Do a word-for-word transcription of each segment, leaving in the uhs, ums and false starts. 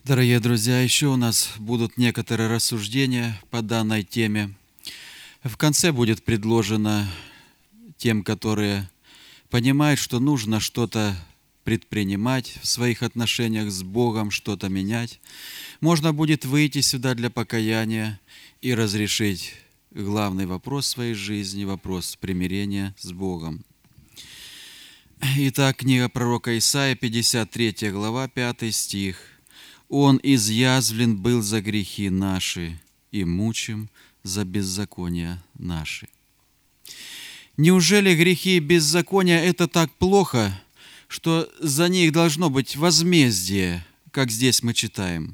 Дорогие друзья, еще у нас будут некоторые рассуждения по данной теме. В конце будет предложено тем, которые понимают, что нужно что-то предпринимать в своих отношениях с Богом, что-то менять. Можно будет выйти сюда для покаяния и разрешить главный вопрос своей жизни, вопрос примирения с Богом. Итак, книга пророка Исаия, пятьдесят третья глава, пятый стих. «Он изъязвлен был за грехи наши и мучим за беззакония наши». Неужели грехи и беззакония – это так плохо, что за них должно быть возмездие, как здесь мы читаем?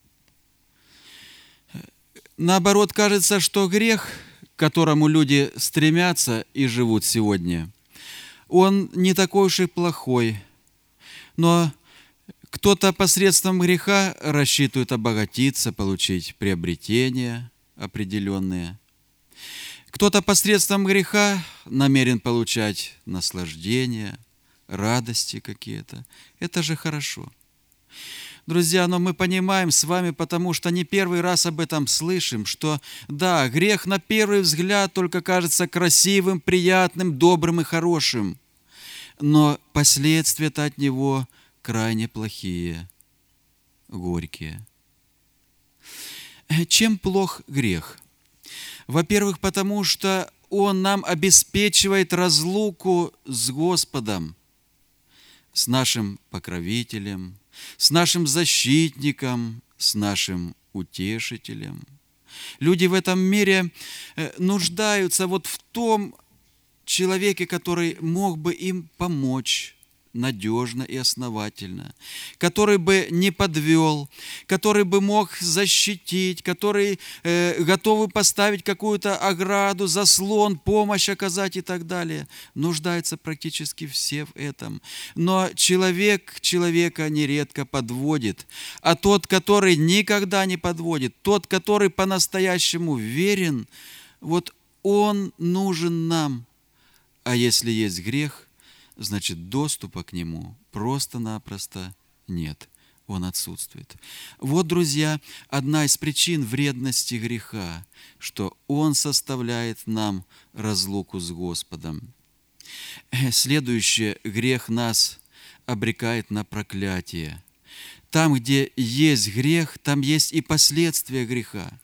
Наоборот, кажется, что грех, к которому люди стремятся и живут сегодня, он не такой уж и плохой, но кто-то посредством греха рассчитывает обогатиться, получить приобретения определенные. Кто-то посредством греха намерен получать наслаждения, радости какие-то. Это же хорошо. Друзья, но мы понимаем с вами, потому что не первый раз об этом слышим, что да, грех на первый взгляд только кажется красивым, приятным, добрым и хорошим, но последствия-то от него крайне плохие, горькие. Чем плох грех? Во-первых, потому что он нам обеспечивает разлуку с Господом, с нашим покровителем, с нашим защитником, с нашим утешителем. Люди в этом мире нуждаются вот в том человеке, который мог бы им помочь надежно и основательно, который бы не подвел, который бы мог защитить, который э, готовы поставить какую-то ограду, заслон, помощь оказать и так далее. Нуждаются практически все в этом. Но человек человека нередко подводит, а тот, который никогда не подводит, тот, который по-настоящему верен, вот он нужен нам. А если есть грех, значит, доступа к нему просто-напросто нет. Он отсутствует. Вот, друзья, одна из причин вредности греха, что он составляет нам разлуку с Господом. Следующее, грех нас обрекает на проклятие. Там, где есть грех, там есть и последствия греха.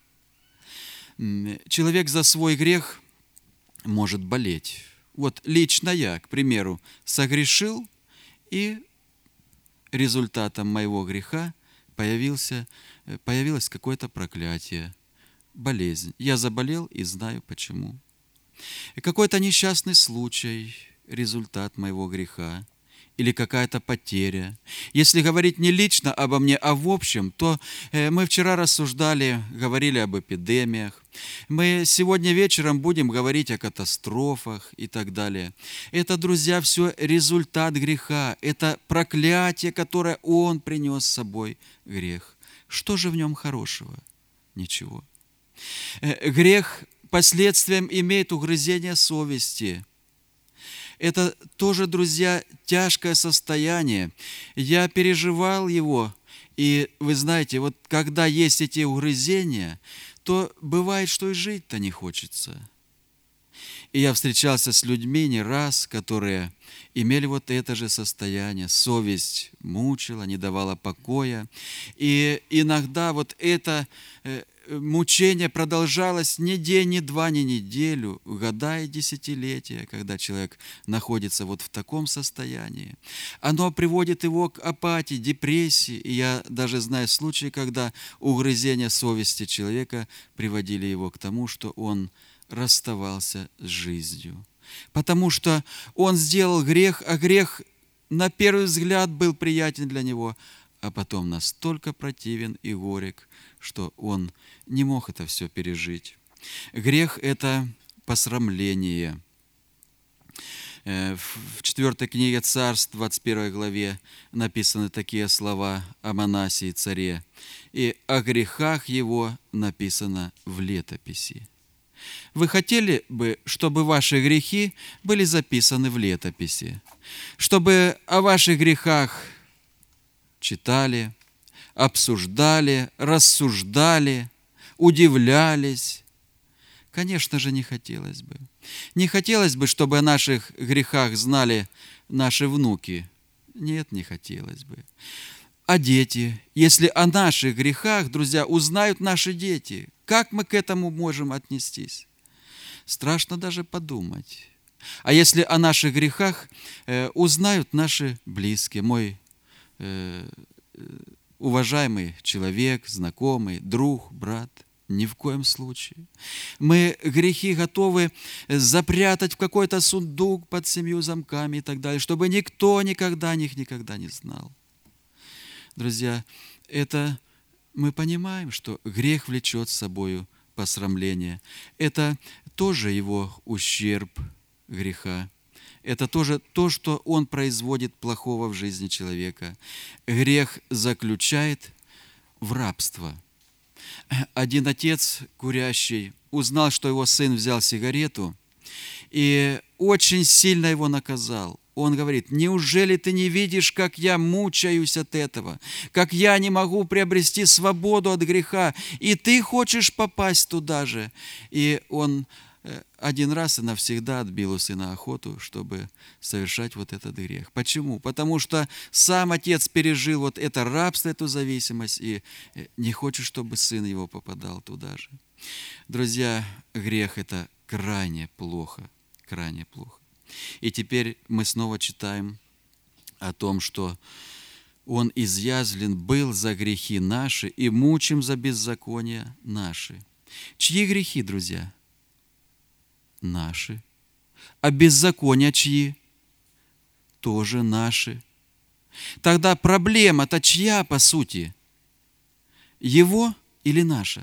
Человек за свой грех может болеть. Вот лично я, к примеру, согрешил, и результатом моего греха появился, появилось какое-то проклятие, болезнь. Я заболел и знаю почему. Какой-то несчастный случай, результат моего греха, или какая-то потеря. Если говорить не лично обо мне, а в общем, то мы вчера рассуждали, говорили об эпидемиях. Мы сегодня вечером будем говорить о катастрофах и так далее. Это, друзья, все результат греха. Это проклятие, которое он принес с собой, грех. Что же в нем хорошего? Ничего. Грех последствием имеет угрызение совести. Это тоже, друзья, тяжкое состояние. Я переживал его, и вы знаете, вот когда есть эти угрызения, то бывает, что и жить-то не хочется. И я встречался с людьми не раз, которые имели вот это же состояние. Совесть мучила, не давала покоя. И иногда вот это мучение продолжалось не день, не два, не неделю, года и десятилетия, когда человек находится вот в таком состоянии. Оно приводит его к апатии, депрессии. И я даже знаю случаи, когда угрызения совести человека приводили его к тому, что он расставался с жизнью. Потому что он сделал грех, а грех на первый взгляд был приятен для него, а потом настолько противен и горек, что он не мог это все пережить. Грех – это посрамление. В четвертой книге Царств, двадцать первой главе, написаны такие слова о Манасии царе. «И о грехах его написано в летописи». Вы хотели бы, чтобы ваши грехи были записаны в летописи? Чтобы о ваших грехах читали, обсуждали, рассуждали, удивлялись. Конечно же, не хотелось бы. Не хотелось бы, чтобы о наших грехах знали наши внуки. Нет, не хотелось бы. А дети, если о наших грехах, друзья, узнают наши дети, как мы к этому можем отнестись? Страшно даже подумать. А если о наших грехах э, узнают наши близкие, мой э, уважаемый человек, знакомый, друг, брат? Ни в коем случае. Мы грехи готовы запрятать в какой-то сундук под семью замками и так далее, чтобы никто никогда них никогда не знал. Друзья, это мы понимаем, что грех влечет с собой посрамление. Это тоже его ущерб греха. Это тоже то, что он производит плохого в жизни человека. Грех заключает в рабство. Один отец, курящий, узнал, что его сын взял сигарету, и очень сильно его наказал. Он говорит: неужели ты не видишь, как я мучаюсь от этого, как я не могу приобрести свободу от греха, и ты хочешь попасть туда же? И он один раз и навсегда отбил у сына охоту, чтобы совершать вот этот грех. Почему? Потому что сам отец пережил вот это рабство, эту зависимость, и не хочет, чтобы сын его попадал туда же. Друзья, грех – это крайне плохо, крайне плохо. И теперь мы снова читаем о том, что Он изъязлен был за грехи наши и мучим за беззакония наши. Чьи грехи, друзья? Наши. А беззакония чьи? Тоже наши. Тогда проблема-то чья, по сути? Его или наша?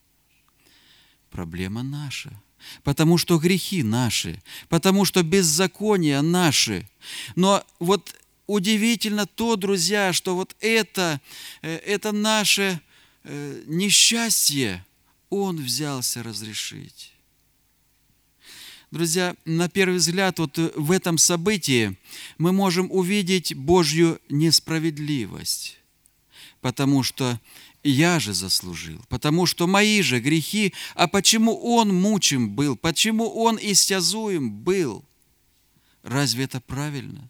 Проблема наша. Потому что грехи наши, потому что беззакония наши. Но вот удивительно то, друзья, что вот это, это наше несчастье Он взялся разрешить. Друзья, на первый взгляд, вот в этом событии мы можем увидеть Божью несправедливость, потому что я же заслужил, потому что мои же грехи, а почему Он мучим был, почему Он истязуем был? Разве это правильно?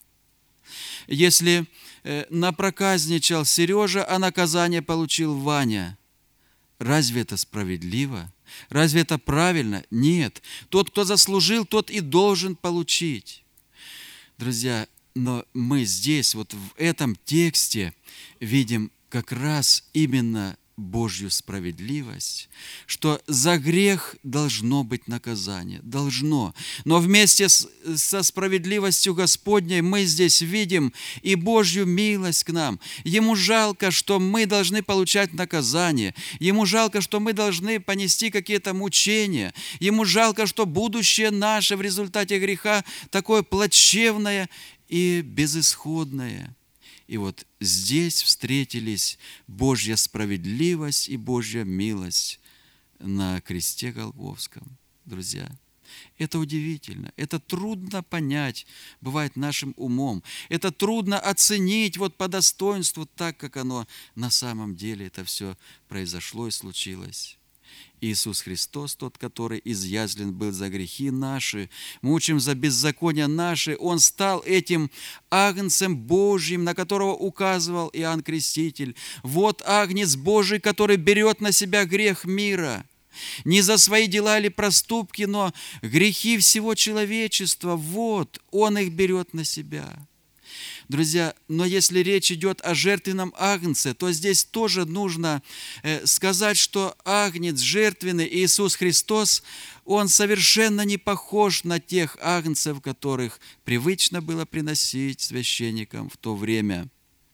Если напроказничал Сережа, а наказание получил Ваня, разве это справедливо? Разве это правильно? Нет. Тот, кто заслужил, тот и должен получить. Друзья, но мы здесь, вот в этом тексте, видим как раз именно Божью справедливость, что за грех должно быть наказание, должно. Но вместе с, со справедливостью Господней мы здесь видим и Божью милость к нам. Ему жалко, что мы должны получать наказание. Ему жалко, что мы должны понести какие-то мучения. Ему жалко, что будущее наше в результате греха такое плачевное и безысходное. И вот здесь встретились Божья справедливость и Божья милость на кресте Голгофском. Друзья, это удивительно, это трудно понять, бывает, нашим умом. Это трудно оценить вот по достоинству так, как оно на самом деле это все произошло и случилось. Иисус Христос, тот, который изъязлен был за грехи наши, мучим за беззакония наши, Он стал этим агнцем Божьим, на которого указывал Иоанн Креститель. Вот агнец Божий, который берет на себя грех мира. Не за свои дела или проступки, но грехи всего человечества. Вот, Он их берет на себя. Друзья, но если речь идет о жертвенном агнце, то здесь тоже нужно сказать, что агнец жертвенный Иисус Христос, Он совершенно не похож на тех агнцев, которых привычно было приносить священникам в то время.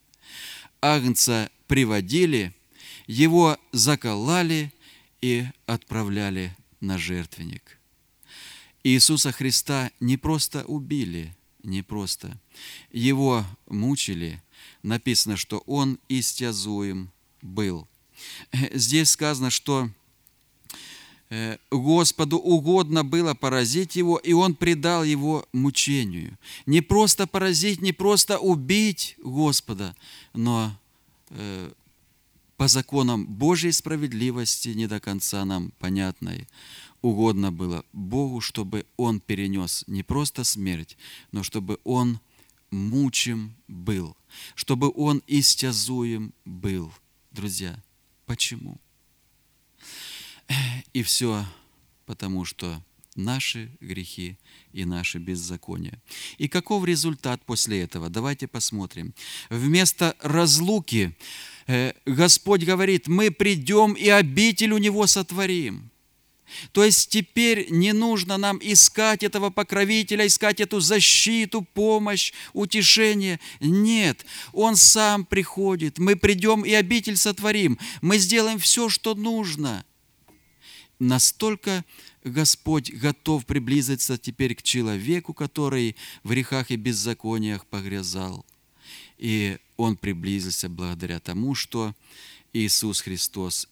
Агнца приводили, его закололи и отправляли на жертвенник. Иисуса Христа не просто убили, не просто. Его мучили. Написано, что Он истязуем был. Здесь сказано, что Господу угодно было поразить Его, и Он предал Его мучению. Не просто поразить, не просто убить Господа, но по законам Божьей справедливости, не до конца нам понятной, угодно было Богу, чтобы Он перенес не просто смерть, но чтобы Он мучим был, чтобы Он истязуем был. Друзья, почему? И все потому, что наши грехи и наши беззакония. И каков результат после этого? Давайте посмотрим. Вместо разлуки Господь говорит: мы придем и обитель у Него сотворим. То есть теперь не нужно нам искать этого покровителя, искать эту защиту, помощь, утешение. Нет, Он сам приходит. Мы придем и обитель сотворим. Мы сделаем все, что нужно. Настолько Господь готов приблизиться теперь к человеку, который в грехах и беззакониях погрязал. И Он приблизился благодаря тому, что Иисус Христос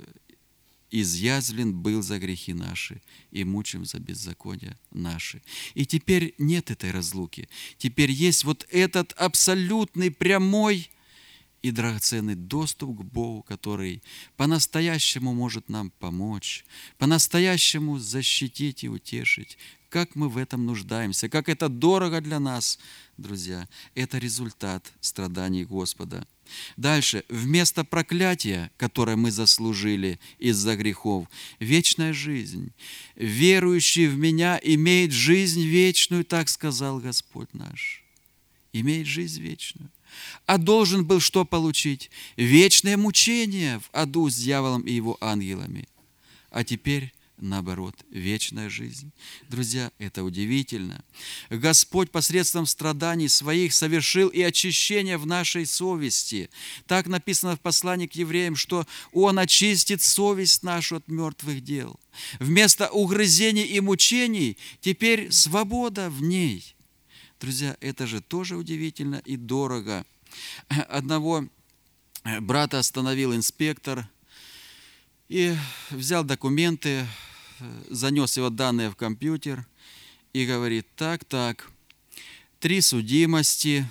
изъязвлен был за грехи наши и мучим за беззакония наши. И теперь нет этой разлуки. Теперь есть вот этот абсолютный, прямой и драгоценный доступ к Богу, который по-настоящему может нам помочь, по-настоящему защитить и утешить. Как мы в этом нуждаемся, как это дорого для нас, друзья. Это результат страданий Господа. Дальше. Вместо проклятия, которое мы заслужили из-за грехов, вечная жизнь. Верующий в Меня имеет жизнь вечную, так сказал Господь наш. Имеет жизнь вечную. А должен был что получить? Вечное мучение в аду с дьяволом и его ангелами. А теперь наоборот, вечная жизнь. Друзья, это удивительно. Господь посредством страданий своих совершил и очищение в нашей совести. Так написано в послании к евреям, что Он очистит совесть нашу от мертвых дел. Вместо угрызений и мучений теперь свобода в ней. Друзья, это же тоже удивительно и дорого. Одного брата остановил инспектор и взял документы, занес его данные в компьютер и говорит: так, так, три судимости,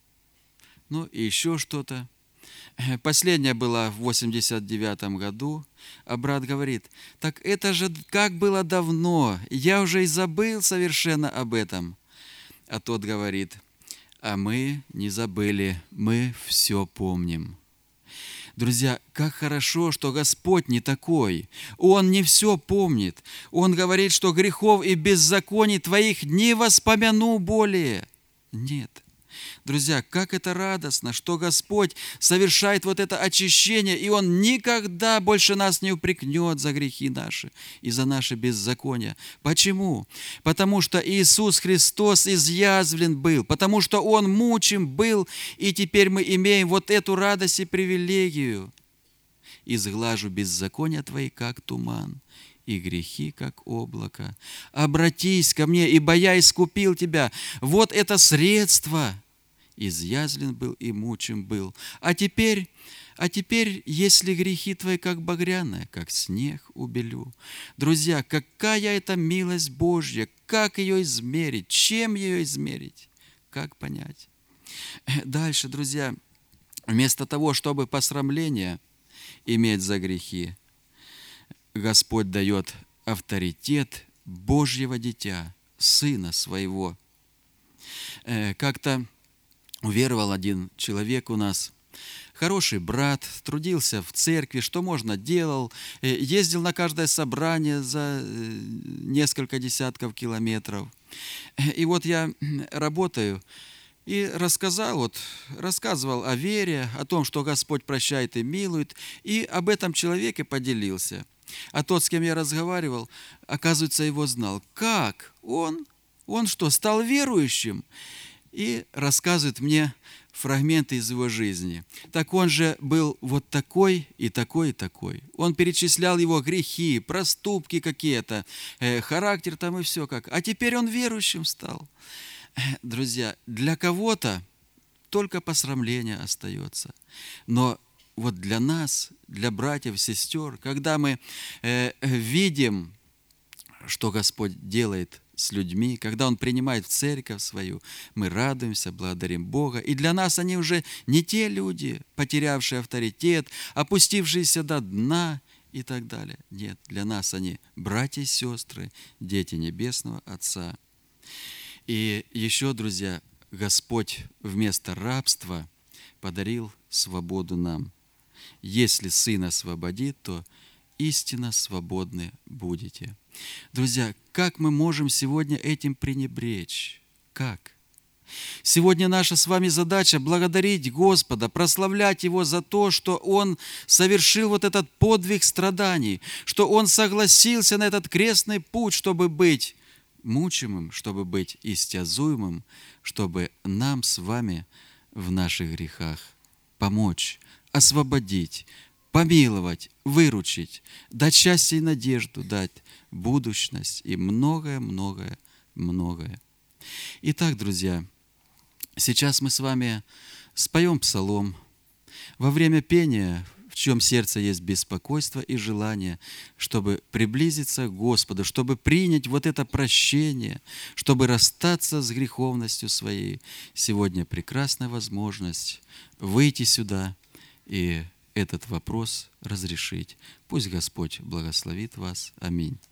ну и еще что-то. Последняя была в восемьдесят девятом году, а брат говорит: так это же как было давно, я уже и забыл совершенно об этом. А тот говорит: а мы не забыли, мы все помним. Друзья, как хорошо, что Господь не такой. Он не все помнит. Он говорит, что грехов и беззаконий твоих не воспомяну более. Нет. Друзья, как это радостно, что Господь совершает вот это очищение, и Он никогда больше нас не упрекнет за грехи наши и за наши беззакония. Почему? Потому что Иисус Христос изъязвлен был, потому что Он мучим был, и теперь мы имеем вот эту радость и привилегию. «Изглажу беззакония твои, как туман, и грехи, как облако. Обратись ко мне, ибо я искупил тебя». Вот это средство. Изъязвлен был и мучим был. А теперь, а теперь, если грехи твои, как багряные, как снег убелю. Друзья, какая это милость Божья, как ее измерить, чем ее измерить, как понять? Дальше, друзья, вместо того, чтобы посрамление иметь за грехи, Господь дает авторитет Божьего дитя, Сына Своего. Как-то уверовал один человек у нас, хороший брат, трудился в церкви, что можно делал, ездил на каждое собрание за несколько десятков километров. И вот я работаю и рассказал, вот, рассказывал о вере, о том, что Господь прощает и милует, и об этом человеке поделился. А тот, с кем я разговаривал, оказывается, его знал. Как? Он? Он что, стал верующим? И рассказывает мне фрагменты из его жизни. Так он же был вот такой и такой и такой. Он перечислял его грехи, проступки какие-то, э, характер там и все как. А теперь он верующим стал. Друзья, для кого-то только посрамление остается. Но вот для нас, для братьев, сестер, когда мы э, видим, что Господь делает с людьми, когда Он принимает в церковь свою, мы радуемся, благодарим Бога. И для нас они уже не те люди, потерявшие авторитет, опустившиеся до дна и так далее. Нет, для нас они братья и сестры, дети Небесного Отца. И еще, друзья, Господь вместо рабства подарил свободу нам. Если Сын освободит, то истинно свободны будете. Друзья, как мы можем сегодня этим пренебречь? Как? Сегодня наша с вами задача благодарить Господа, прославлять Его за то, что Он совершил вот этот подвиг страданий, что Он согласился на этот крестный путь, чтобы быть мучимым, чтобы быть истязуемым, чтобы нам с вами в наших грехах помочь, освободить, помиловать, выручить, дать счастье и надежду, дать будущность и многое-многое-многое. Итак, друзья, сейчас мы с вами споем псалом. Во время пения, в чьем сердце есть беспокойство и желание, чтобы приблизиться к Господу, чтобы принять вот это прощение, чтобы расстаться с греховностью своей, сегодня прекрасная возможность выйти сюда и этот вопрос разрешить. Пусть Господь благословит вас. Аминь.